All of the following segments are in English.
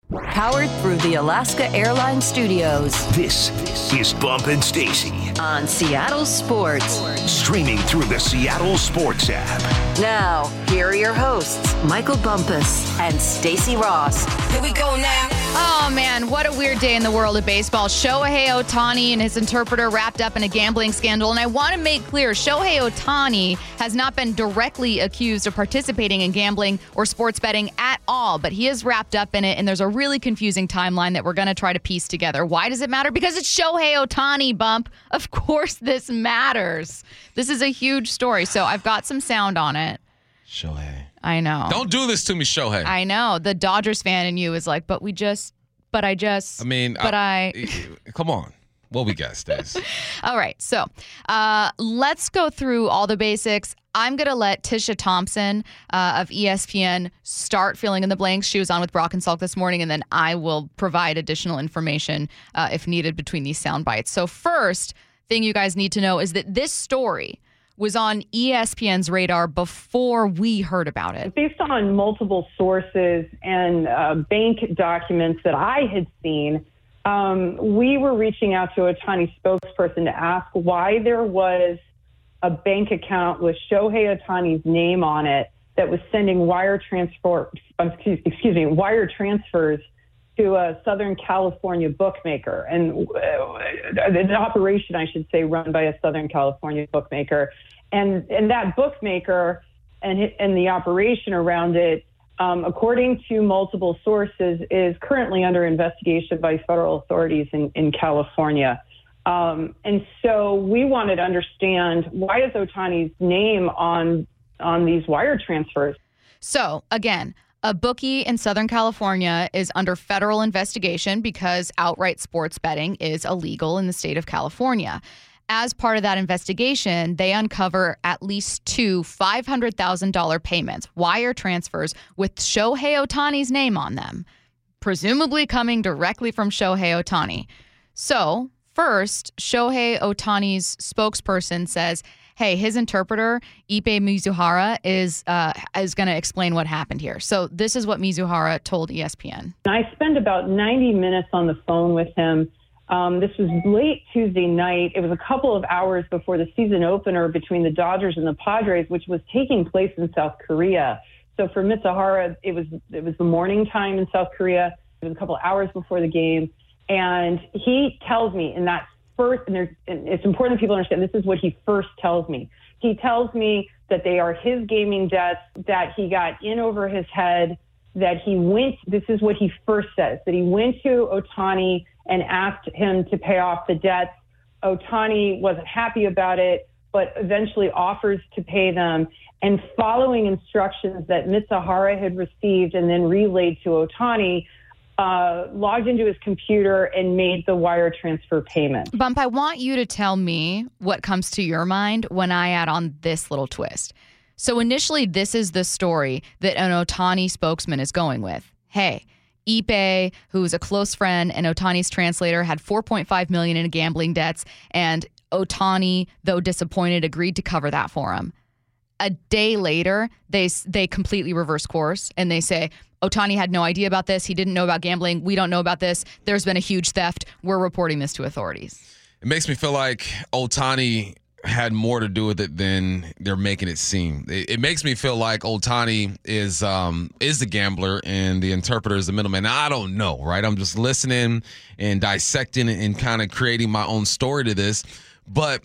Powered through the Alaska Airlines Studios. This is Bump and Stacy on Seattle Sports. Streaming through the Seattle Sports app. Now, here are your hosts, Michael Bumpus and Stacy Ross. Here we go now. Oh, man, what a weird day in the world of baseball. Shohei Ohtani and his interpreter wrapped up in a gambling scandal. And I want to make clear, Shohei Ohtani has not been directly accused of participating in gambling or sports betting at all, but he is wrapped up in it, and there's a really confusing timeline that we're going to try to piece together. Why does it matter? Because it's Shohei Ohtani, Bump. Of course this matters. This is a huge story, so I've got some sound on it. Shohei. I know. Don't do this to me, Shohei. I know. The Dodgers fan in you is like, come on. What we got, Stace? All right. So let's go through all the basics. I'm going to let Tisha Thompson of ESPN start filling in the blanks. She was on with Brock and Salk this morning, and then I will provide additional information if needed between these sound bites. So first thing you guys need to know is that this story was on ESPN's radar before we heard about it. Based on multiple sources and bank documents that I had seen, we were reaching out to Ohtani's spokesperson to ask why there was a bank account with Shohei Ohtani's name on it that was sending wire transfers to a Southern California bookmaker, and an operation, I should say, run by a Southern California bookmaker. And that bookmaker and the operation around it, according to multiple sources, is currently under investigation by federal authorities in California. And so we wanted to understand, why is Ohtani's name on these wire transfers? So, again, a bookie in Southern California is under federal investigation because outright sports betting is illegal in the state of California. As part of that investigation, they uncover at least two $500,000 payments, wire transfers with Shohei Ohtani's name on them, presumably coming directly from Shohei Ohtani. So, first, Shohei Ohtani's spokesperson says, hey, his interpreter, Ippei Mizuhara, is going to explain what happened here. So this is what Mizuhara told ESPN. I spent about 90 minutes on the phone with him. This was late Tuesday night. It was a couple of hours before the season opener between the Dodgers and the Padres, which was taking place in South Korea. So for Mizuhara, it was the morning time in South Korea. It was a couple of hours before the game. And he tells me in that first, and it's important that people understand, this is what he first tells me. He tells me that they are his gaming debts, that he got in over his head, that this is what he first says, that he went to Ohtani and asked him to pay off the debts. Ohtani wasn't happy about it, but eventually offers to pay them. And following instructions that Mizuhara had received and then relayed to Ohtani, logged into his computer and made the wire transfer payment. Bump, I want you to tell me what comes to your mind when I add on this little twist. So initially, this is the story that an Ohtani spokesman is going with. Hey, Ippei, who's a close friend and Ohtani's translator, had $4.5 million in gambling debts, and Ohtani, though disappointed, agreed to cover that for him. A day later, they completely reverse course, and they say, Ohtani had no idea about this. He didn't know about gambling. We don't know about this. There's been a huge theft. We're reporting this to authorities. It makes me feel like Ohtani had more to do with it than they're making it seem. It makes me feel like Ohtani is the gambler and the interpreter is the middleman. Now, I don't know, right? I'm just listening and dissecting and kind of creating my own story to this. But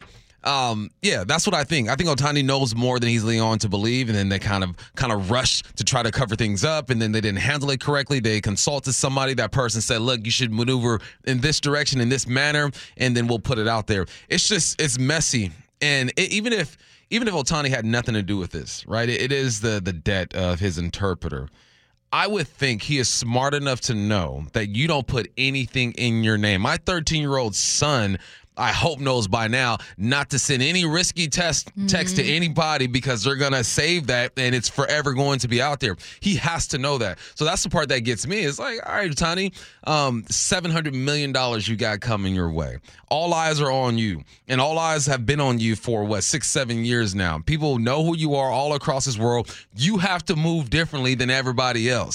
yeah, that's what I think. I think Ohtani knows more than he's leading on to believe, and then they kind of rushed to try to cover things up, and then they didn't handle it correctly. They consulted somebody. That person said, look, you should maneuver in this direction, in this manner, and then we'll put it out there. It's messy. And even if Ohtani had nothing to do with this, right, it is the debt of his interpreter. I would think he is smart enough to know that you don't put anything in your name. My 13-year-old son, I hope, knows by now not to send any risky text to anybody, because they're going to save that and it's forever going to be out there. He has to know that. So that's the part that gets me. It's like, all right, Ohtani, $700 million you got coming your way. All eyes are on you, and all eyes have been on you for, 6-7 years now. People know who you are all across this world. You have to move differently than everybody else.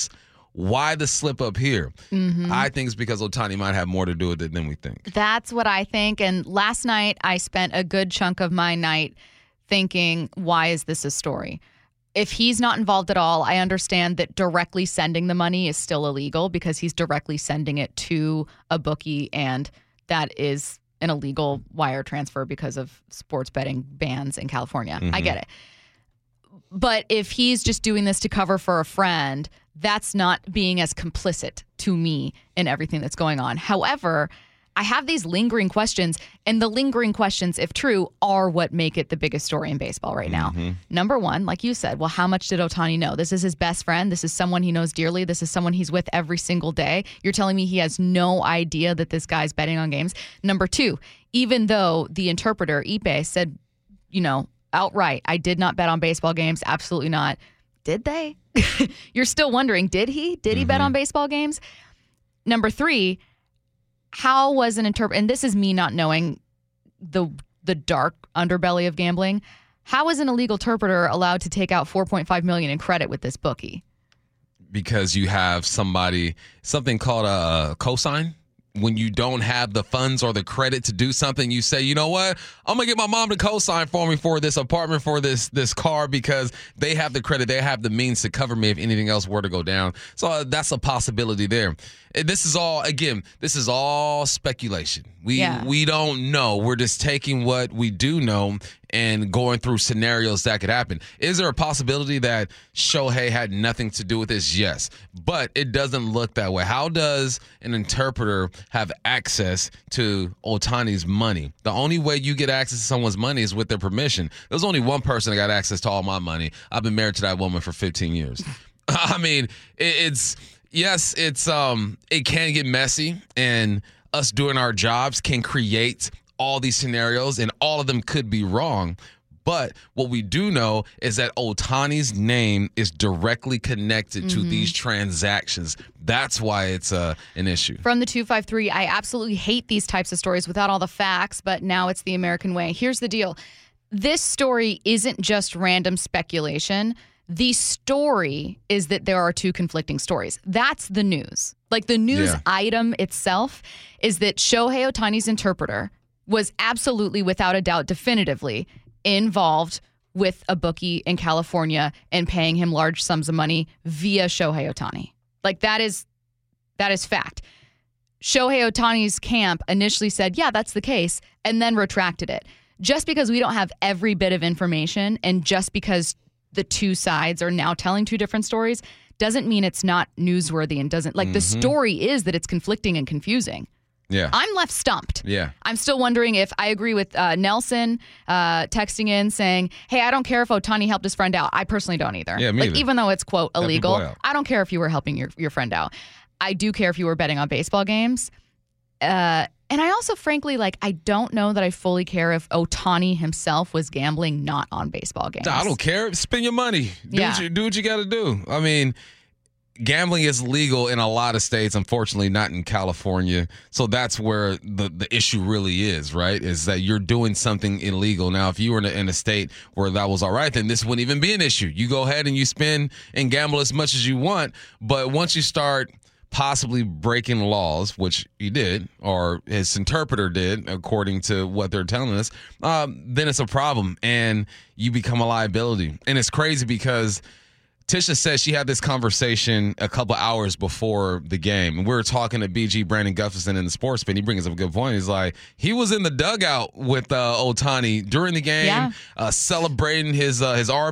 Why the slip up here? Mm-hmm. I think it's because Ohtani might have more to do with it than we think. That's what I think. And last night, I spent a good chunk of my night thinking, why is this a story? If he's not involved at all, I understand that directly sending the money is still illegal because he's directly sending it to a bookie, and that is an illegal wire transfer because of sports betting bans in California. Mm-hmm. I get it. But if he's just doing this to cover for a friend, that's not being as complicit to me in everything that's going on. However, I have these lingering questions, and the lingering questions, if true, are what make it the biggest story in baseball right now. Mm-hmm. Number one, like you said, well, how much did Ohtani know? This is his best friend. This is someone he knows dearly. This is someone he's with every single day. You're telling me he has no idea that this guy's betting on games? Number two, even though the interpreter, Ippei, said, outright, I did not bet on baseball games. Absolutely not. Did they? You're still wondering, did he? Did he bet on baseball games? Number three, how was an interpreter, and this is me not knowing the dark underbelly of gambling, how is an illegal interpreter allowed to take out $4.5 million in credit with this bookie? Because you have something called a cosign. When you don't have the funds or the credit to do something, you say, you know what? I'm going to get my mom to co-sign for me for this apartment, for this car, because they have the credit. They have the means to cover me if anything else were to go down. So that's a possibility there. This is all speculation. We don't know. We're just taking what we do know and going through scenarios that could happen. Is there a possibility that Shohei had nothing to do with this? Yes. But it doesn't look that way. How does an interpreter have access to Ohtani's money? The only way you get access to someone's money is with their permission. There's only one person that got access to all my money. I've been married to that woman for 15 years. I mean, it can get messy, and us doing our jobs can create all these scenarios, and all of them could be wrong. But what we do know is that Ohtani's name is directly connected to these transactions. That's why it's an issue. From the 253, I absolutely hate these types of stories without all the facts, but now it's the American way. Here's the deal. This story isn't just random speculation. The story is that there are two conflicting stories. That's the news. Like, the news item itself is that Shohei Ohtani's interpreter was absolutely, without a doubt, definitively involved with a bookie in California and paying him large sums of money via Shohei Ohtani. Like, that is fact. Shohei Ohtani's camp initially said, yeah, that's the case, and then retracted it. Just because we don't have every bit of information, and just because the two sides are now telling two different stories, doesn't mean it's not newsworthy, and doesn't, like, the story is that it's conflicting and confusing. Yeah. I'm left stumped. Yeah. I'm still wondering if I agree with Nelson texting in saying, hey, I don't care if Ohtani helped his friend out. I personally don't either. Yeah, me either. Even though it's, quote, illegal, I don't care if you were helping your friend out. I do care if you were betting on baseball games. And I also, frankly, I don't know that I fully care if Ohtani himself was gambling not on baseball games. I don't care. Spend your money. Do what you got to do. I mean, gambling is legal in a lot of states, unfortunately not in California. So that's where the issue really is, right? Is that you're doing something illegal. Now, if you were in a state where that was all right, then this wouldn't even be an issue. You go ahead and you spend and gamble as much as you want. But once you start possibly breaking laws, which he did, or his interpreter did, according to what they're telling us, then it's a problem and you become a liability. And it's crazy because Tisha says she had this conversation a couple hours before the game. And we were talking to BG Brandon Gustafson in the Sports Pin. He brings up a good point. He's like, he was in the dugout with Ohtani during the game, celebrating his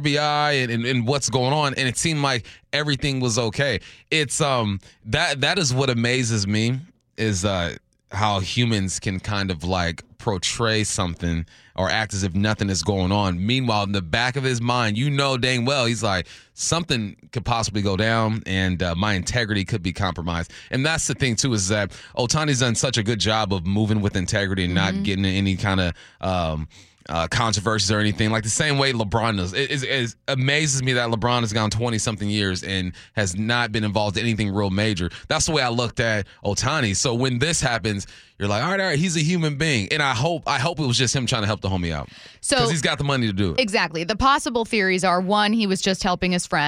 RBI and what's going on. And it seemed like everything was okay. It's that is what amazes me, is how humans can kind of portray something or act as if nothing is going on. Meanwhile, in the back of his mind, dang well, he's like, something could possibly go down and my integrity could be compromised. And that's the thing, too, is that Ohtani's done such a good job of moving with integrity and not getting in any kind of controversies or anything, like the same way LeBron does. It amazes me that LeBron has gone 20-something years and has not been involved in anything real major. That's the way I looked at Ohtani. So when this happens, you're like, all right, he's a human being. And I hope it was just him trying to help the homie out. Because he's got the money to do it. Exactly. The possible theories are, one, he was just helping his friend.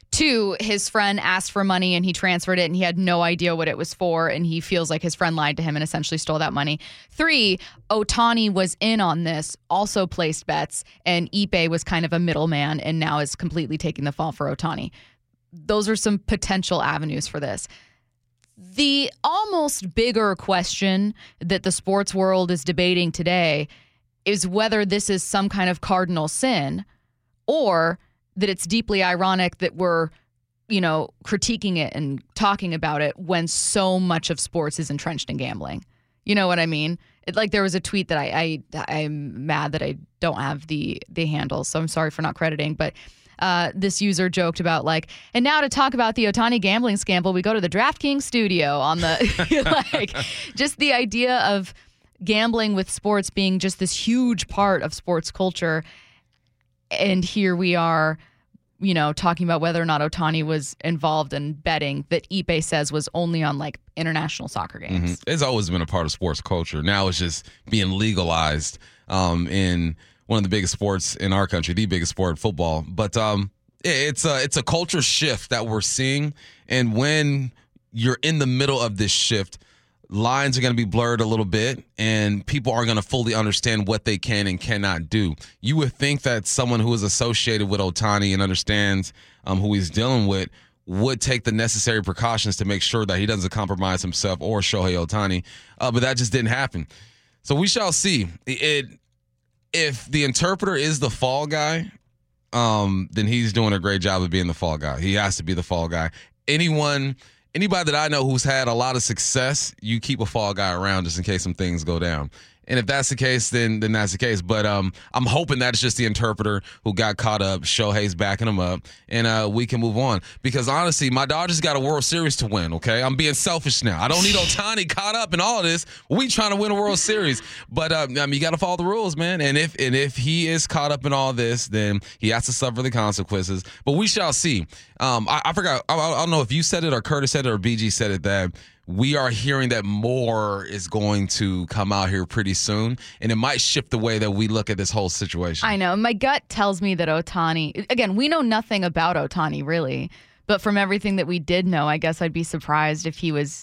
2, his friend asked for money and he transferred it and he had no idea what it was for and he feels like his friend lied to him and essentially stole that money. 3, Ohtani was in on this, also placed bets, and Ippei was kind of a middleman and now is completely taking the fall for Ohtani. Those are some potential avenues for this. The almost bigger question that the sports world is debating today is whether this is some kind of cardinal sin or that it's deeply ironic that we're, critiquing it and talking about it when so much of sports is entrenched in gambling. You know what I mean? There was a tweet that I'm mad that I don't have the handle, so I'm sorry for not crediting, but this user joked about and now to talk about the Ohtani gambling scandal, we go to the DraftKings studio on the, just the idea of gambling with sports being just this huge part of sports culture. And here we are, talking about whether or not Ohtani was involved in betting that Ippei says was only on international soccer games. Mm-hmm. It's always been a part of sports culture. Now it's just being legalized in one of the biggest sports in our country, the biggest sport, football. But it's a culture shift that we're seeing. And when you're in the middle of this shift, lines are going to be blurred a little bit, and people are going to fully understand what they can and cannot do. You would think that someone who is associated with Ohtani and understands who he's dealing with would take the necessary precautions to make sure that he doesn't compromise himself or Shohei Ohtani, but that just didn't happen. So we shall see. If the interpreter is the fall guy, then he's doing a great job of being the fall guy. He has to be the fall guy. Anybody that I know who's had a lot of success, you keep a fall guy around just in case some things go down. And if that's the case, then that's the case. But I'm hoping that's just the interpreter who got caught up. Shohei's backing him up, and we can move on. Because honestly, my Dodgers got a World Series to win, okay? I'm being selfish now. I don't need Ohtani caught up in all of this. We trying to win a World Series. But you got to follow the rules, man. And if he is caught up in all this, then he has to suffer the consequences. But we shall see. I forgot. I don't know if you said it or Curtis said it or BG said it, that we are hearing that more is going to come out here pretty soon, and it might shift the way that we look at this whole situation. I know. My gut tells me that Ohtani, again, we know nothing about Ohtani really, but from everything that we did know, I guess I'd be surprised if he was.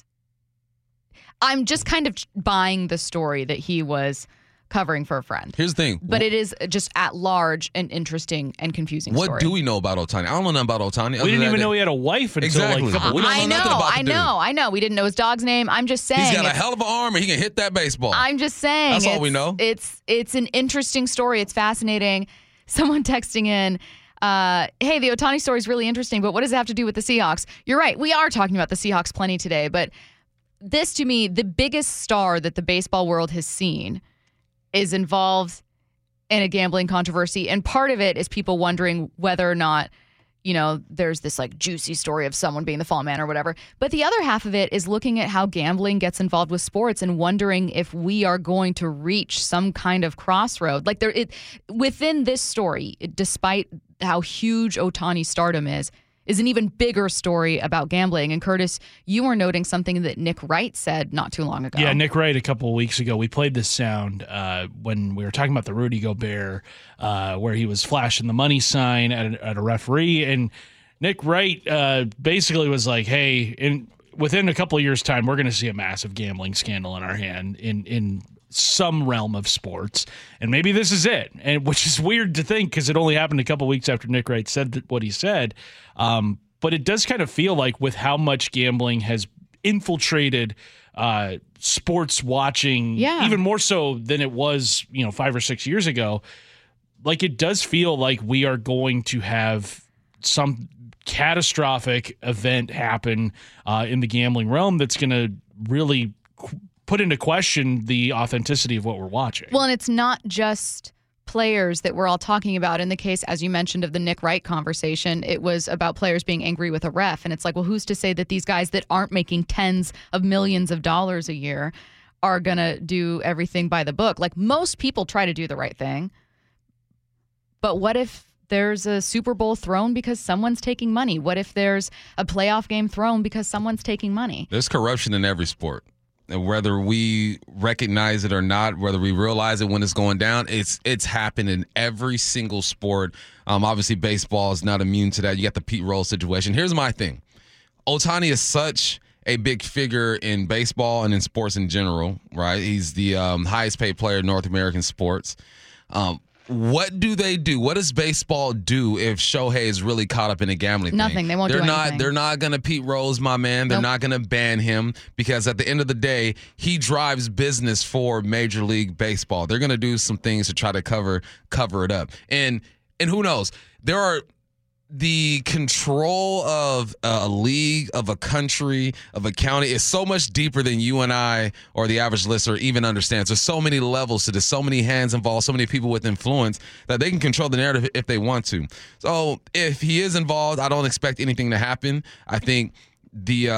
I'm just kind of buying the story that he was covering for a friend. Here's the thing. But it is just at large an interesting and confusing story. What do we know about Ohtani? I don't know nothing about Ohtani. We didn't even know he had a wife until exactly. a couple We don't know nothing about the dude. I know. We didn't know his dog's name. I'm just saying. He's got a hell of an arm and he can hit that baseball. I'm just saying. That's all we know. It's an interesting story. It's fascinating. Someone texting in, hey, the Ohtani story is really interesting, but what does it have to do with the Seahawks? You're right. We are talking about the Seahawks plenty today, but this, to me, the biggest star that the baseball world has seen is involved in a gambling controversy. And part of it is people wondering whether or not, there's this juicy story of someone being the fall man or whatever. But the other half of it is looking at how gambling gets involved with sports and wondering if we are going to reach some kind of crossroad. Within this story, despite how huge Ohtani's stardom is an even bigger story about gambling. And Curtis, you were noting something that Nick Wright said not too long ago. Yeah, Nick Wright a couple of weeks ago. We played this sound when we were talking about the Rudy Gobert, where he was flashing the money sign at a referee. And Nick Wright basically was like, hey, within a couple of years' time, we're going to see a massive gambling scandal in our hand in some realm of sports, and maybe this is it. And which is weird to think because it only happened a couple weeks after Nick Wright said what he said. But it does kind of feel like with how much gambling has infiltrated sports watching, even more so than it was 5 or 6 years ago. It does feel like we are going to have some catastrophic event happen in the gambling realm that's going to really put into question the authenticity of what we're watching. Well, and it's not just players that we're all talking about. In the case, as you mentioned, of the Nick Wright conversation, it was about players being angry with a ref. And it's well, who's to say that these guys that aren't making tens of millions of dollars a year are going to do everything by the book? Most people try to do the right thing. But what if there's a Super Bowl thrown because someone's taking money? What if there's a playoff game thrown because someone's taking money? There's corruption in every sport. whether we recognize it or not, whether we realize it when it's going down, it's happened in every single sport. Obviously, baseball is not immune to that. You got the Pete Rose situation. Here's my thing. Ohtani is such a big figure in baseball and in sports in general, right? He's the highest paid player in North American sports. What do they do? What does baseball do if Shohei is really caught up in a gambling thing? Nothing. They won't do anything. They're not going to Pete Rose, my man. They're not going to ban him because at the end of the day, he drives business for Major League Baseball. They're going to do some things to try to cover it up. And who knows? There are the control of a league, of a country, of a county is so much deeper than you and I or the average listener even understands. There's so many levels to this, so many hands involved, so many people with influence that they can control the narrative if they want to. So if he is involved, I don't expect anything to happen. I think the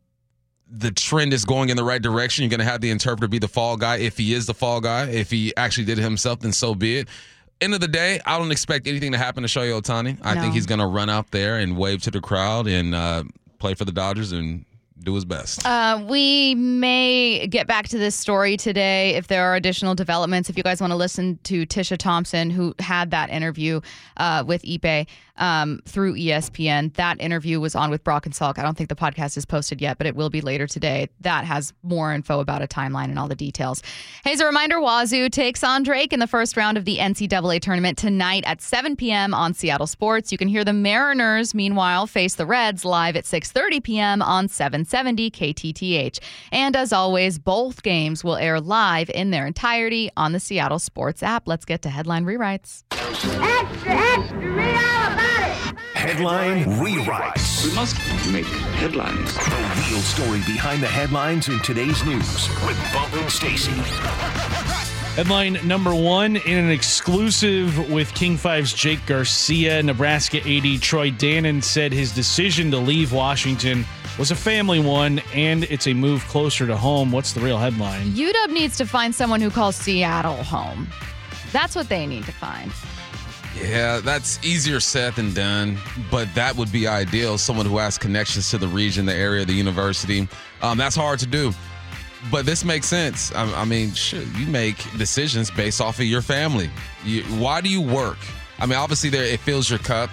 trend is going in the right direction. You're going to have the interpreter be the fall guy. If he is the fall guy, if he actually did it himself, then so be it. End of the day, I don't expect anything to happen to Shohei Ohtani. I think he's going to run out there and wave to the crowd and play for the Dodgers and do his best. We may get back to this story today if there are additional developments. If you guys want to listen to Tisha Thompson, who had that interview with Ipe through ESPN, that interview was on with Brock and Salk. I don't think the podcast is posted yet, but it will be later today. That has more info about a timeline and all the details. Hey, as a reminder, Wazoo takes on Drake in the first round of the NCAA tournament tonight at 7 p.m. on Seattle Sports. You can hear the Mariners, meanwhile, face the Reds live at 6:30 p.m. on 770 KTTH. And as always, both games will air live in their entirety on the Seattle Sports app. Let's get to headline rewrites. Extra, extra, read all about it. Headline rewrites. We must make headlines. The real story behind the headlines in today's news with Bump and Stacy. Headline number one, in an exclusive with King 5's Jake Garcia, Nebraska AD Troy Dannen said his decision to leave Washington was a family one, and it's a move closer to home. What's the real headline? UW needs to find someone who calls Seattle home. That's what they need to find. Yeah, that's easier said than done, but that would be ideal. Someone who has connections to the region, the area, the university. That's hard to do. But this makes sense. I mean, shit, you make decisions based off of your family. Why do you work? I mean, obviously, it fills your cup.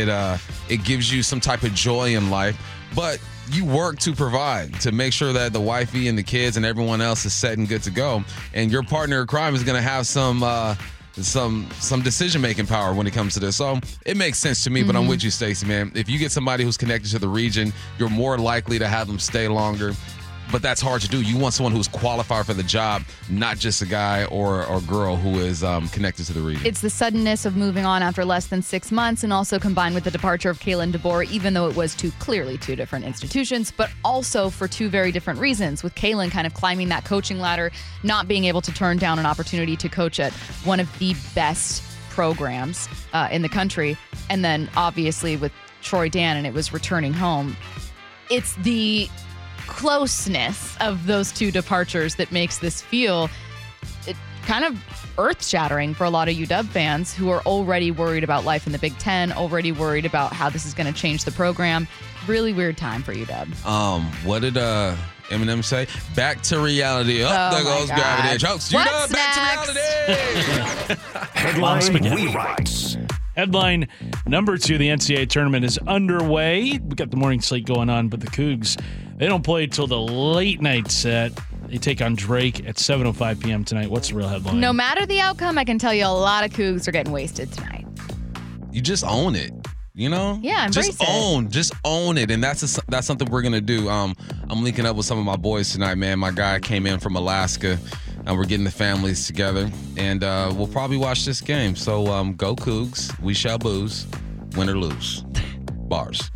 It gives you some type of joy in life. But you work to provide, to make sure that the wifey and the kids and everyone else is set and good to go. And your partner in crime is going to have some decision-making power when it comes to this. So it makes sense to me, but I'm with you, Stacey, man. If you get somebody who's connected to the region, you're more likely to have them stay longer. But that's hard to do. You want someone who's qualified for the job, not just a guy or girl who is connected to the region. It's the suddenness of moving on after less than 6 months, and also combined with the departure of Kalen DeBoer, even though it was clearly two different institutions, but also for two very different reasons. With Kalen kind of climbing that coaching ladder, not being able to turn down an opportunity to coach at one of the best programs in the country. And then obviously with Troy Dannen, it was returning home. It's the closeness of those two departures that makes this feel kind of earth-shattering for a lot of UW fans who are already worried about life in the Big Ten, already worried about how this is going to change the program. Really weird time for UW. What did Eminem say? Back to reality. There goes gravity. Jokes. UW, back to reality. Headline rewrites. Headline number two, the NCAA tournament is underway. We got the morning slate going on, but the Cougs, they don't play till the late night set. They take on Drake at 7:05 p.m. tonight. What's the real headline? No matter the outcome, I can tell you a lot of Cougs are getting wasted tonight. You just own it. You know? Yeah, embrace it. Just own it. And that's something we're going to do. I'm linking up with some of my boys tonight, man. My guy came in from Alaska. We're getting the families together. And we'll probably watch this game. So go Cougs. We shall booze. Win or lose. Bars.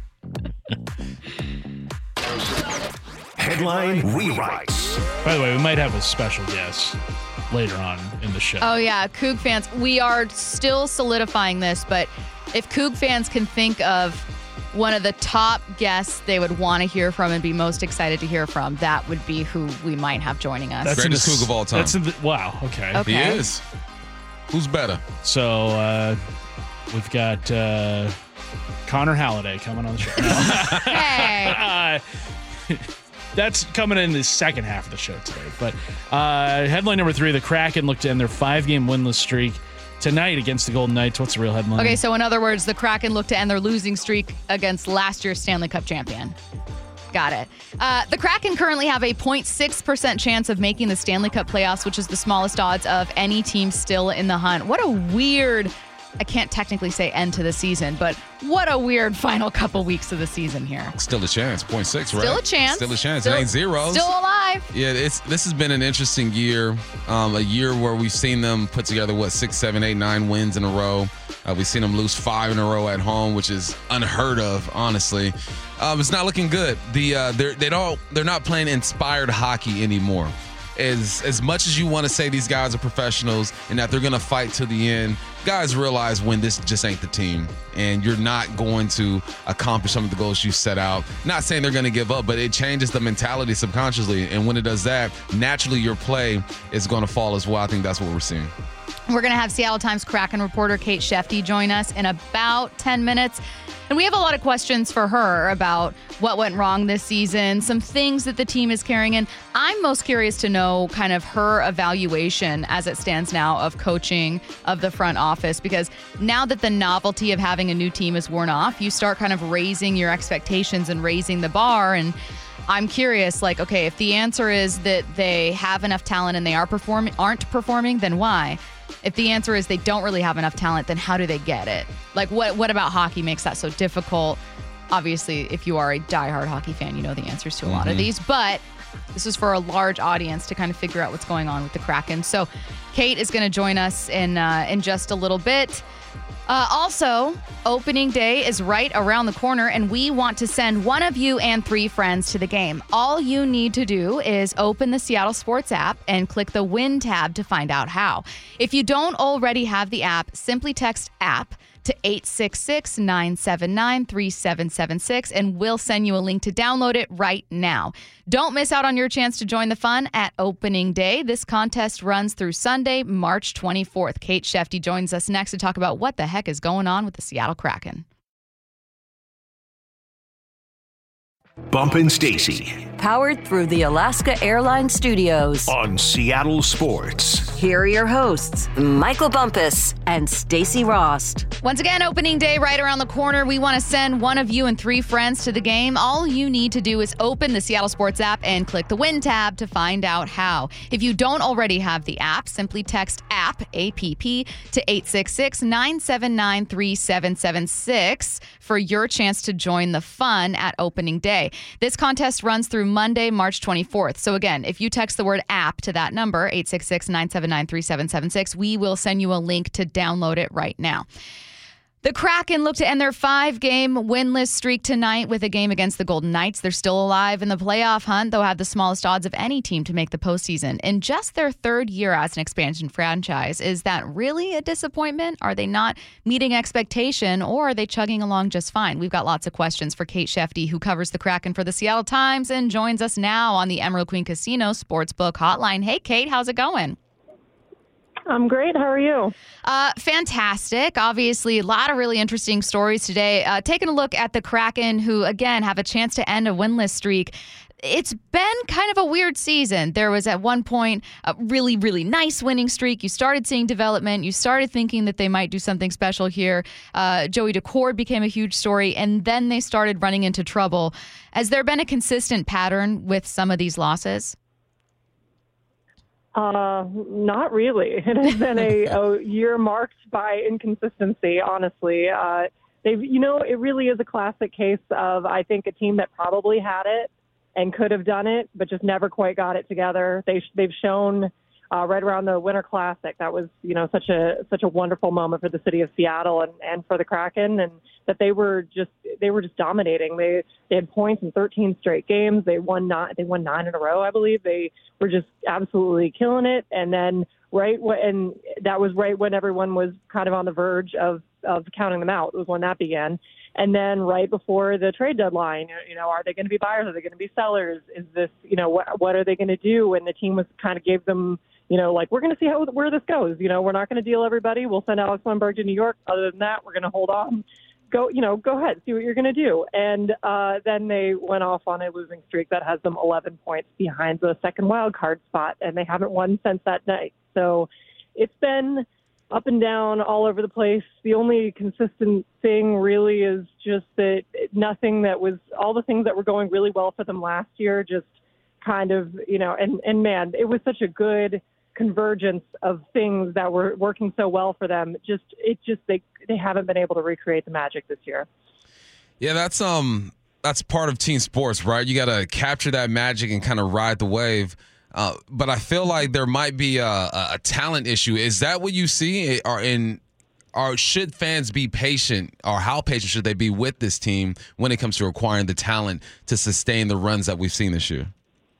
Headline rewrites. By the way, we might have a special guest later on in the show. Oh, yeah. Coug fans, we are still solidifying this, but if Coug fans can think of one of the top guests they would want to hear from and be most excited to hear from, that would be who we might have joining us. That's greatest Coug of all time. Wow. Okay. He is. Who's better? So we've got Connor Halliday coming on the show. Hey. that's coming in the second half of the show today. But headline number 3, the Kraken look to end their 5-game winless streak tonight against the Golden Knights. What's the real headline? Okay, so in other words, the Kraken look to end their losing streak against last year's Stanley Cup champion. Got it. The Kraken currently have a 0.6% chance of making the Stanley Cup playoffs, which is the smallest odds of any team still in the hunt. What a weird, I can't technically say end to the season, but what a weird final couple weeks of the season here. Still a chance, 0.6, right? Still a chance. Still a chance. It ain't zeros. Still alive. Yeah, this has been an interesting year. A year where we've seen them put together, 6, 7, 8, 9 wins in a row. We've seen them lose 5 in a row at home, which is unheard of, honestly. It's not looking good. They're not playing inspired hockey anymore. As much as you want to say these guys are professionals and that they're going to fight to the end, guys realize when this just ain't the team and you're not going to accomplish some of the goals you set out. Not saying they're going to give up, but it changes the mentality subconsciously. And when it does that, naturally your play is going to fall as well. I think that's what we're seeing. We're going to have Seattle Times Kraken reporter Kate Shefty join us in about 10 minutes. And we have a lot of questions for her about what went wrong this season, some things that the team is carrying in. I'm most curious to know kind of her evaluation as it stands now of coaching of the front office, because now that the novelty of having a new team is worn off, you start kind of raising your expectations and raising the bar. And I'm curious, okay, if the answer is that they have enough talent and they aren't performing, then why? If the answer is they don't really have enough talent, then how do they get it? What about hockey makes that so difficult? Obviously, if you are a diehard hockey fan, you know the answers to a lot of these. But this is for a large audience to kind of figure out what's going on with the Kraken. So Kate is going to join us in just a little bit. Also, opening day is right around the corner, and we want to send one of you and 3 friends to the game. All you need to do is open the Seattle Sports app and click the Win tab to find out how. If you don't already have the app, simply text APP to 866-979-3776, and we'll send you a link to download it right now. Don't miss out on your chance to join the fun at opening day. This contest runs through Sunday, March 24th. Kate Shefty joins us next to talk about what the heck is going on with the Seattle Kraken. Bumpin' Stacy. Powered through the Alaska Airlines Studios. On Seattle Sports. Here are your hosts, Michael Bumpus and Stacy Rost. Once again, opening day right around the corner. We want to send one of you and 3 friends to the game. All you need to do is open the Seattle Sports app and click the Win tab to find out how. If you don't already have the app, simply text APP, A-P-P, to 866-979-3776 for your chance to join the fun at opening day. This contest runs through Monday, March 24th. So again, if you text the word app to that number, 866-979-3776, we will send you a link to download it right now. The Kraken look to end their 5-game winless streak tonight with a game against the Golden Knights. They're still alive in the playoff hunt, though have the smallest odds of any team to make the postseason. In just their 3rd year as an expansion franchise, is that really a disappointment? Are they not meeting expectation, or are they chugging along just fine? We've got lots of questions for Kate Shefty, who covers the Kraken for the Seattle Times and joins us now on the Emerald Queen Casino Sportsbook Hotline. Hey, Kate, how's it going? I'm great. How are you? Fantastic. Obviously, a lot of really interesting stories today. Taking a look at the Kraken, who, again, have a chance to end a winless streak. It's been kind of a weird season. There was at one point a really, really nice winning streak. You started seeing development. You started thinking that they might do something special here. Joey Daccord became a huge story, and then they started running into trouble. Has there been a consistent pattern with some of these losses? Not really. It has been a year marked by inconsistency, honestly. It really is a classic case of, I think, a team that probably had it and could have done it, but just never quite got it together. They've shown right around the Winter Classic that was, such a wonderful moment for the city of Seattle and for the Kraken, and that they were just dominating. They had points in 13 straight games. They won 9 in a row, I believe. They were just absolutely killing it. And then that was right when everyone was kind of on the verge of counting them out. It was when that began. And then right before the trade deadline, are they going to be buyers? Are they going to be sellers? Is this, what are they going to do? And the team was kind of gave them, we're going to see where this goes. We're not going to deal everybody. We'll send Alex Lundberg to New York. Other than that, we're going to hold on. go ahead, see what you're going to do. And then they went off on a losing streak that has them 11 points behind the second wild card spot, and they haven't won since that night. So it's been up and down all over the place. The only consistent thing really is just that all the things that were going really well for them last year, just kind of, and man, it was such a good convergence of things that were working so well for them. They haven't been able to recreate the magic this year. Yeah, that's part of team sports, right? You got to capture that magic and kind of ride the wave. But I feel like there might be a talent issue. Is that what you see? Or should fans be patient, or how patient should they be with this team when it comes to acquiring the talent to sustain the runs that we've seen this year?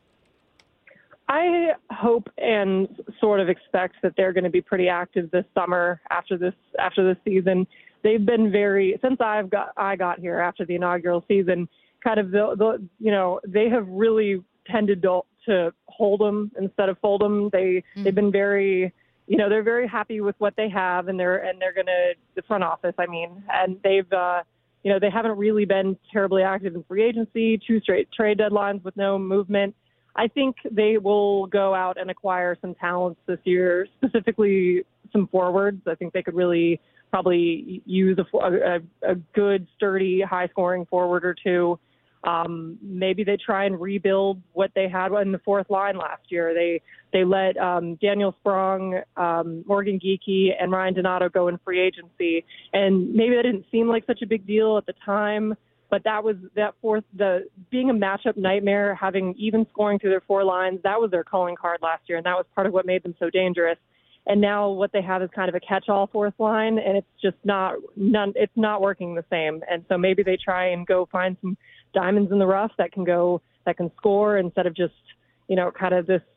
I hope and sort of expect that they're going to be pretty active this summer after this season. They've been since I got here after the inaugural season, kind of they have really tended to hold them instead of fold them. They've been very, they're very happy with what they have, and they're gonna, the front office, and they've they haven't really been terribly active in free agency, 2 straight trade deadlines with no movement. I think they will go out and acquire some talents this year, specifically some forwards. I think they could really probably use a good, sturdy, high-scoring forward or two. Maybe they try and rebuild what they had in the fourth line last year. They let Daniel Sprong, Morgan Geekie, and Ryan Donato go in free agency, and maybe that didn't seem like such a big deal at the time. But being a matchup nightmare, having even scoring through their 4 lines, that was their calling card last year, and that was part of what made them so dangerous. And now what they have is kind of a catch-all fourth line, and it's just it's not working the same. And so maybe they try and go find some diamonds in the rough that can score instead of just, kind of this,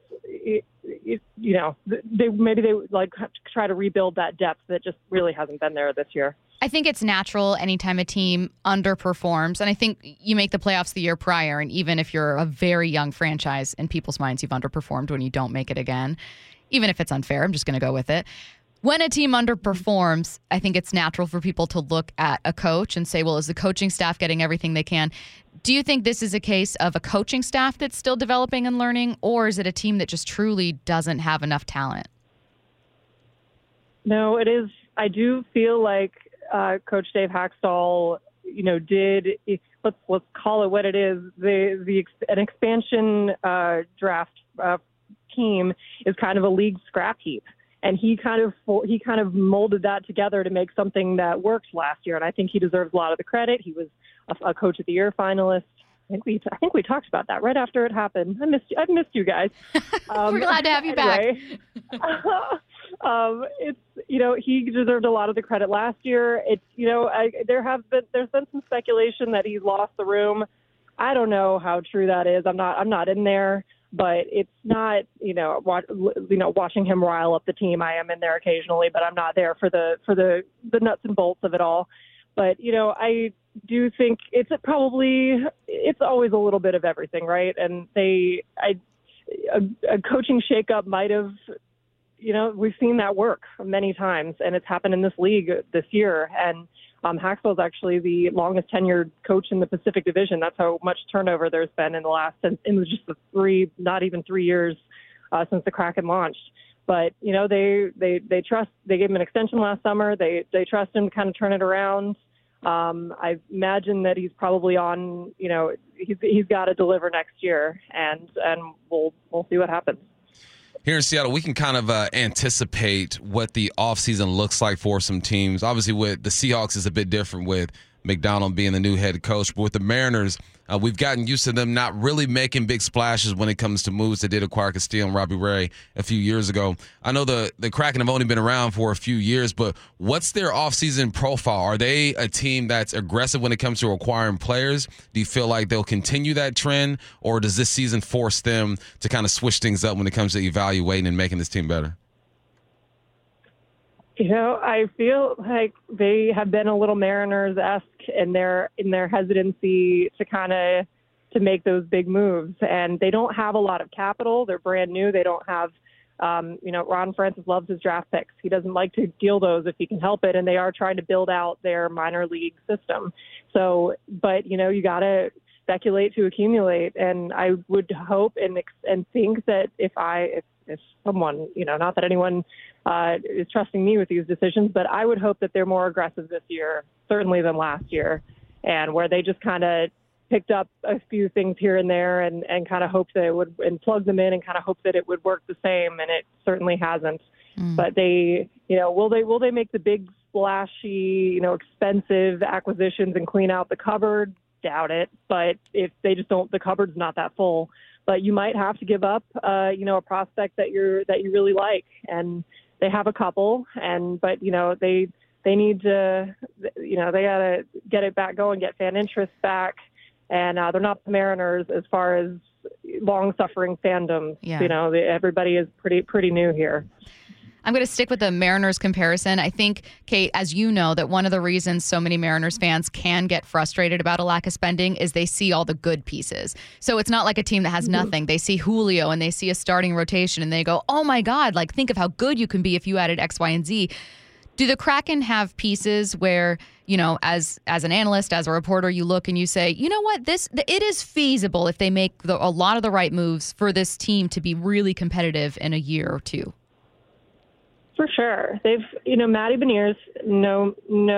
they like try to rebuild that depth that just really hasn't been there this year. I think it's natural anytime a team underperforms, and I think you make the playoffs the year prior, and even if you're a very young franchise, in people's minds, you've underperformed when you don't make it again. Even if it's unfair, I'm just going to go with it. When a team underperforms, I think it's natural for people to look at a coach and say, well, is the coaching staff getting everything they can? Do you think this is a case of a coaching staff that's still developing and learning, or is it a team that just truly doesn't have enough talent? No, it is. I do feel like Coach Dave Haxtell, let's call it what it is. An expansion draft team is kind of a league scrap heap, and he kind of molded that together to make something that worked last year. And I think he deserves a lot of the credit. He was a Coach of the Year finalist. I think we talked about that right after it happened. I've missed you guys. We're glad to have you back. He deserved a lot of the credit last year. There's been some speculation that he's lost the room. I don't know how true that is. I'm not in there, but it's not, watching him rile up the team. I am in there occasionally, but I'm not there for the nuts and bolts of it all. But, I do think it's always a little bit of everything, right? And a coaching shakeup might have, we've seen that work many times, and it's happened in this league this year. And Haxtell is actually the longest tenured coach in the Pacific Division. That's how much turnover there's been in just not even 3 years since the Kraken launched. But, they trust, they gave him an extension last summer. They trust him to kind of turn it around. I imagine that he's probably on, he's got to deliver next year, and we'll see what happens. Here in Seattle, we can kind of anticipate what the offseason looks like for some teams. Obviously, with the Seahawks, is a bit different with McDonald being the new head coach. But with the Mariners, we've gotten used to them not really making big splashes when it comes to moves. They did acquire Castillo and Robbie Ray a few years ago. I know the Kraken have only been around for a few years, but what's their offseason profile? Are they a team that's aggressive when it comes to acquiring players? Do you feel like they'll continue that trend, or does this season force them to kind of switch things up when it comes to evaluating and making this team better? I feel like they have been a little Mariners-esque in their hesitancy to make those big moves, and they don't have a lot of capital. They're brand new. They don't have Ron Francis loves his draft picks. He doesn't like to deal those if he can help it, and they are trying to build out their minor league system. So, but, you got to speculate to accumulate, and I would hope and think that if someone, not that anyone is trusting me with these decisions, but I would hope that they're more aggressive this year, certainly than last year, and where they just kind of picked up a few things here and there and kind of hoped that it would, and plugged them in and kind of hoped that it would work the same, and it certainly hasn't. But they, will they make the big splashy, expensive acquisitions and clean out the cupboard? Doubt it. But if they just don't, the cupboard's not that full. But you might have to give up, a prospect that you really like, and they have a couple, but they need to, they got to get it back going, get fan interest back. And they're not the Mariners as far as long-suffering fandom. Yeah. Everybody is pretty new here. I'm going to stick with the Mariners comparison. I think, Kate, as you know, that one of the reasons so many Mariners fans can get frustrated about a lack of spending is they see all the good pieces. So it's not like a team that has nothing. They see Julio and they see a starting rotation and they go, oh my God, like think of how good you can be if you added X, Y, and Z. Do the Kraken have pieces where, as an analyst, as a reporter, you look and you say, you know what, it is feasible if they make a lot of the right moves for this team to be really competitive in a year or two? For sure. They've, Matty Beniers, no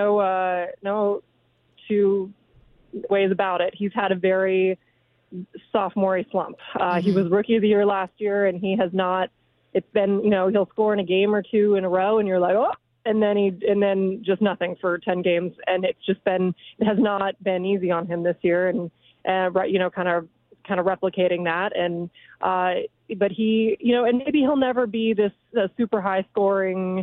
two ways about it. He's had a very sophomore slump. He was Rookie of the Year last year, and he has not. It's been, he'll score in a game or two in a row, and you're like, oh. And then just nothing for 10 games, and it has not been easy on him this year, and kind of replicating that, and but he, and maybe he'll never be this super high scoring,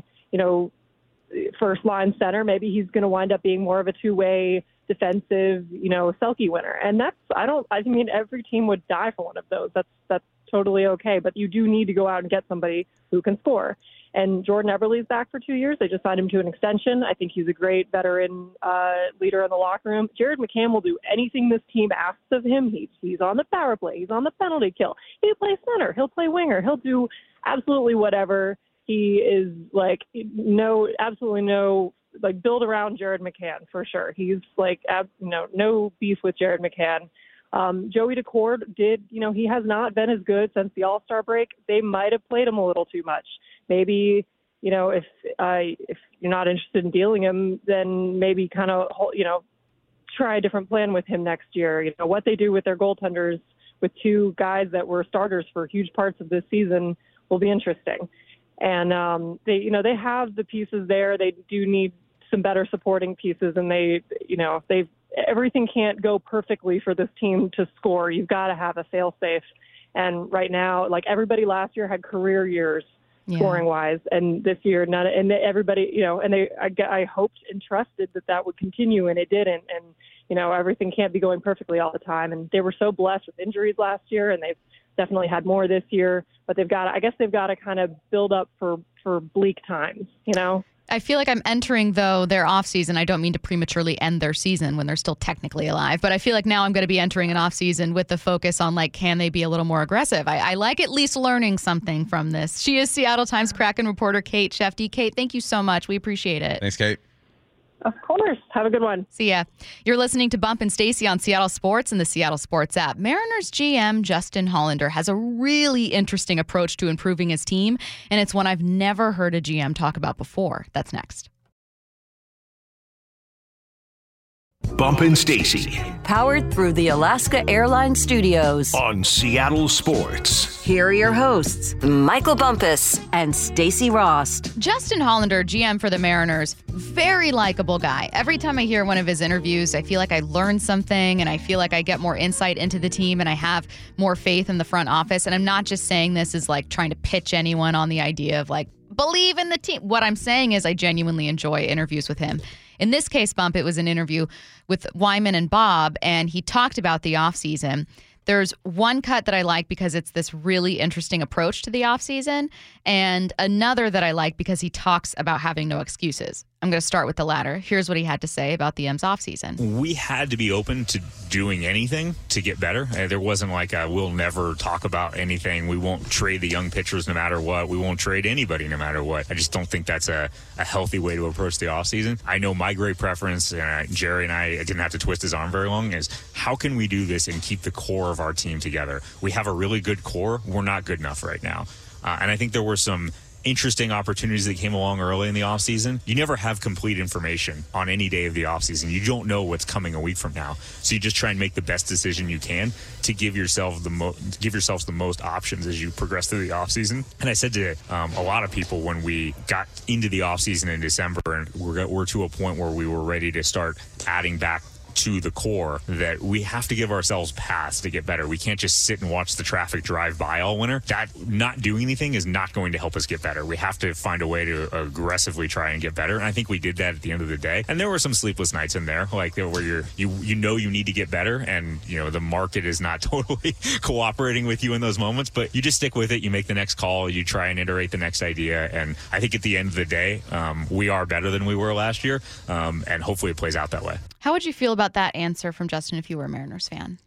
first line center. Maybe he's going to wind up being more of a two-way defensive, Selke winner, and I mean, every team would die for one of those. That's totally okay, but you do need to go out and get somebody who can score. And Jordan Eberle's back for 2 years. They just signed him to an extension. I think he's a great veteran leader in the locker room. Jared McCann will do anything this team asks of him. He's on the power play. He's on the penalty kill. He'll play center. He'll play winger. He'll do absolutely whatever. He is absolutely no, build around Jared McCann for sure. He's no beef with Jared McCann. Joey Daccord he has not been as good since the All-Star break. They might have played him a little too much. Maybe, if you're not interested in dealing him, then maybe kind of, try a different plan with him next year. What they do with their goaltenders with two guys that were starters for huge parts of this season will be interesting. And they have the pieces there. They do need some better supporting pieces, and everything can't go perfectly for this team to score. You've got to have a fail-safe. And right now, everybody last year had career years scoring wise, and this year none. And everybody, I hoped and trusted that would continue, and it didn't. And everything can't be going perfectly all the time. And they were so blessed with injuries last year, and they've definitely had more this year. But they've got to kind of build up for bleak times. I feel like I'm entering, though, their offseason. I don't mean to prematurely end their season when they're still technically alive, but I feel like now I'm going to be entering an offseason with the focus on, can they be a little more aggressive? I like at least learning something from this. She is Seattle Times Kraken reporter Kate Shefty. Kate, thank you so much. We appreciate it. Thanks, Kate. Of course. Have a good one. See ya. You're listening to Bump and Stacy on Seattle Sports and the Seattle Sports app. Mariners GM Justin Hollander has a really interesting approach to improving his team, and it's one I've never heard a GM talk about before. That's next. Bump and Stacy. Powered through the Alaska Airlines Studios. On Seattle Sports. Here are your hosts, Michael Bumpus and Stacy Rost. Justin Hollander, GM for the Mariners, very likable guy. Every time I hear one of his interviews, I feel like I learn something, and I feel like I get more insight into the team, and I have more faith in the front office. And I'm not just saying this as trying to pitch anyone on the idea of believe in the team. What I'm saying is I genuinely enjoy interviews with him. In this case, Bump, it was an interview with Wyman and Bob, and he talked about the offseason. There's one cut that I like because it's this really interesting approach to the offseason, and another that I like because he talks about having no excuses. I'm going to start with the latter. Here's what he had to say about the M's offseason. We had to be open to doing anything to get better. There wasn't like we'll never talk about anything. We won't trade the young pitchers no matter what. We won't trade anybody no matter what. I just don't think that's a healthy way to approach the offseason. I know my great preference, and Jerry and I didn't have to twist his arm very long, is how can we do this and keep the core of our team together? We have a really good core. We're not good enough right now. And I think there were some interesting opportunities that came along early in the offseason. You never have complete information on any day of the offseason. You don't know what's coming a week from now. So you just try and make the best decision you can to give yourselves the most options as you progress through the offseason. And I said to a lot of people when we got into the offseason in December and we're to a point where we were ready to start adding back to the core, that we have to give ourselves paths to get better. We can't just sit and watch the traffic drive by all winter. That not doing anything is not going to help us get better. We have to find a way to aggressively try and get better. And I think we did that at the end of the day. And there were some sleepless nights in there, like where you know you need to get better, and the market is not totally cooperating with you in those moments. But you just stick with it. You make the next call. You try and iterate the next idea. And I think at the end of the day, we are better than we were last year. And hopefully it plays out that way. How would you feel about that answer from Justin if you were a Mariners fan?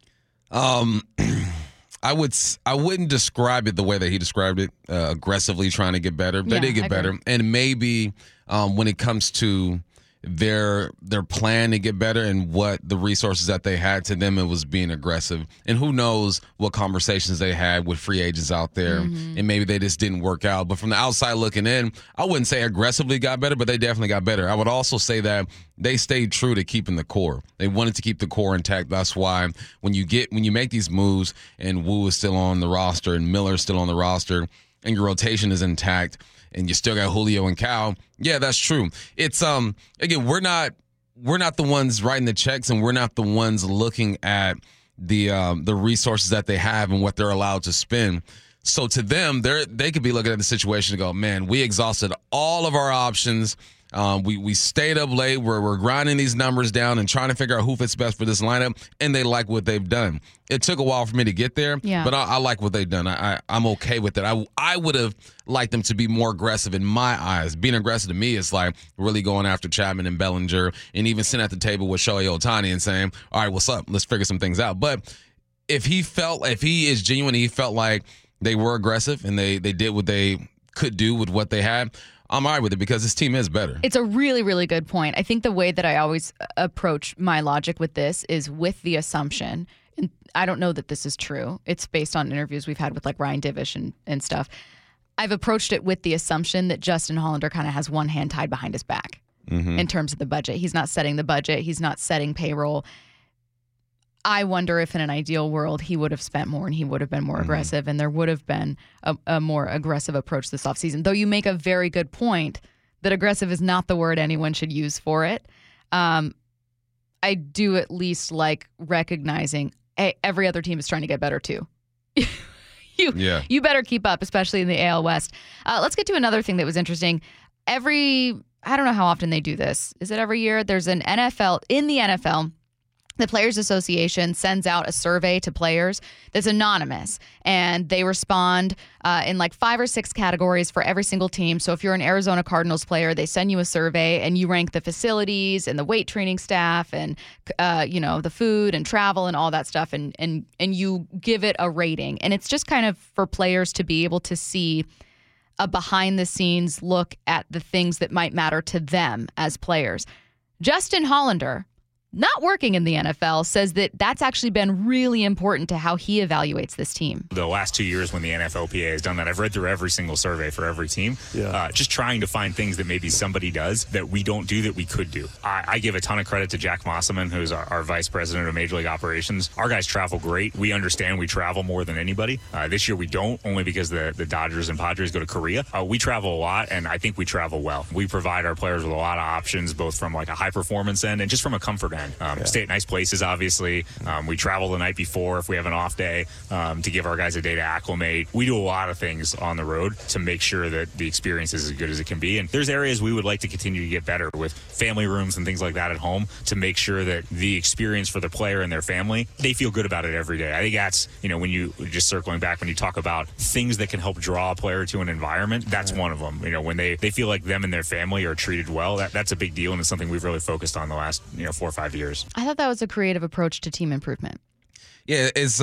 I wouldn't describe it the way that he described it, aggressively trying to get better. They did get better. And maybe when it comes to their plan to get better and what the resources that they had, to them it was being aggressive. And who knows what conversations they had with free agents out there, and maybe they just didn't work out. But from the outside looking in, I wouldn't say aggressively got better, but they definitely got better. I would also say that they stayed true to keeping the core. They wanted to keep the core intact. That's why when you make these moves and Wu is still on the roster and Miller is still on the roster and your rotation is intact and you still got Julio and Cal, yeah, that's true. It's again, we're not the ones writing the checks, and we're not the ones looking at the resources that they have and what they're allowed to spend. So to them, they could be looking at the situation and go, man, we exhausted all of our options. We stayed up late. We're grinding these numbers down and trying to figure out who fits best for this lineup, and they like what they've done. It took a while for me to get there, but I like what they've done. I'm okay with it. I would have liked them to be more aggressive in my eyes. Being aggressive to me is like really going after Chapman and Bellinger, and even sitting at the table with Shohei Ohtani and saying, all right, what's up? Let's figure some things out. But if he is genuine, he felt like they were aggressive and they did what they could do with what they had, I'm all right with it because this team is better. It's a really, really good point. I think the way that I always approach my logic with this is with the assumption, and I don't know that this is true. It's based on interviews we've had with like Ryan Divish and stuff. I've approached it with the assumption that Justin Hollander kind of has one hand tied behind his back in terms of the budget. He's not setting the budget. He's not setting payroll. I wonder if in an ideal world he would have spent more and he would have been more aggressive, and there would have been a more aggressive approach this offseason. Though you make a very good point that aggressive is not the word anyone should use for it. I do at least like recognizing every other team is trying to get better too. You better keep up, especially in the AL West. Let's get to another thing that was interesting. I don't know how often they do this. Is it every year? There's an NFL, in the NFL, the Players Association sends out a survey to players that's anonymous, and they respond in like 5 or 6 categories for every single team. So if you're an Arizona Cardinals player, they send you a survey, and you rank the facilities and the weight training staff and the food and travel and all that stuff, and you give it a rating. And it's just kind of for players to be able to see a behind-the-scenes look at the things that might matter to them as players. Justin Hollander, not working in the NFL, says that that's actually been really important to how he evaluates this team. The last 2 years when the NFLPA has done that, I've read through every single survey for every team, just trying to find things that maybe somebody does that we don't do that we could do. I give a ton of credit to Jack Mosselman, who's our vice president of Major League Operations. Our guys travel great. We understand we travel more than anybody. This year we don't, only because the Dodgers and Padres go to Korea. We travel a lot, and I think we travel well. We provide our players with a lot of options, both from like a high performance end and just from a comfort end. end. Stay at nice places, obviously. We travel the night before if we have an off day to give our guys a day to acclimate. We do a lot of things on the road to make sure that the experience is as good as it can be. And there's areas we would like to continue to get better with family rooms and things like that at home to make sure that the experience for the player and their family, they feel good about it every day. I think that's, when you just circling back, when you talk about things that can help draw a player to an environment, that's one of them. When they feel like them and their family are treated well, that's a big deal, and it's something we've really focused on the last 4 or 5 years. I thought that was a creative approach to team improvement. Yeah, it's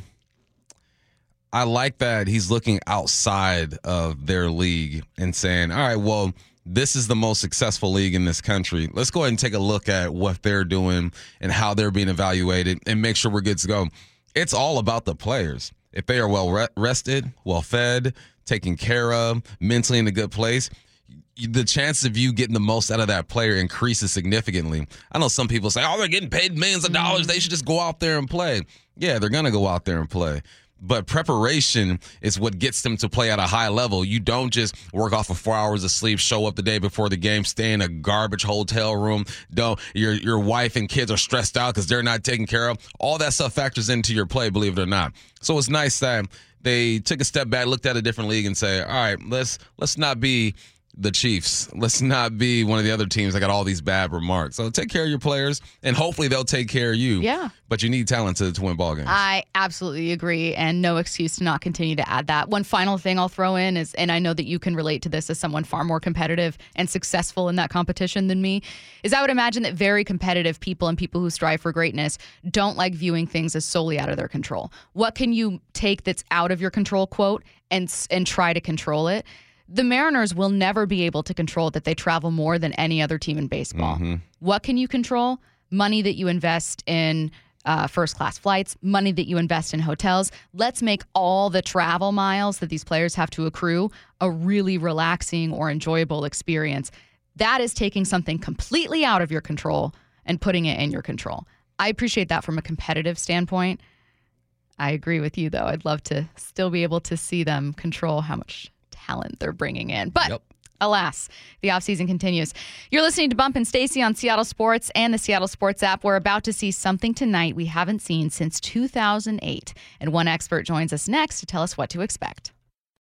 I like that he's looking outside of their league and saying, all right, well, this is the most successful league in this country. Let's go ahead and take a look at what they're doing and how they're being evaluated and make sure we're good to go. It's all about the players. If they are well rested, well fed, taken care of, mentally in a good place, the chance of you getting the most out of that player increases significantly. I know some people say, oh, they're getting paid millions of dollars. They should just go out there and play. Yeah, they're going to go out there and play. But preparation is what gets them to play at a high level. You don't just work off of 4 hours of sleep, show up the day before the game, stay in a garbage hotel room. Your wife and kids are stressed out because they're not taken care of. All that stuff factors into your play, believe it or not. So it's nice that they took a step back, looked at a different league, and say, all right, let's not be the Chiefs. Let's not be one of the other teams that got all these bad remarks. So take care of your players, and hopefully they'll take care of you. Yeah. But you need talent to win ball games. I absolutely agree, and no excuse to not continue to add that. One final thing I'll throw in is, and I know that you can relate to this as someone far more competitive and successful in that competition than me, is I would imagine that very competitive people and people who strive for greatness don't like viewing things as solely out of their control. What can you take that's out of your control, quote, and try to control it? The Mariners will never be able to control that they travel more than any other team in baseball. Mm-hmm. What can you control? Money that you invest in first-class flights, money that you invest in hotels. Let's make all the travel miles that these players have to accrue a really relaxing or enjoyable experience. That is taking something completely out of your control and putting it in your control. I appreciate that from a competitive standpoint. I agree with you, though. I'd love to still be able to see them control how much talent they're bringing in. But alas, the offseason continues. You're listening to Bump and Stacey on Seattle Sports and the Seattle Sports app. We're about to see something tonight we haven't seen since 2008. And one expert joins us next to tell us what to expect.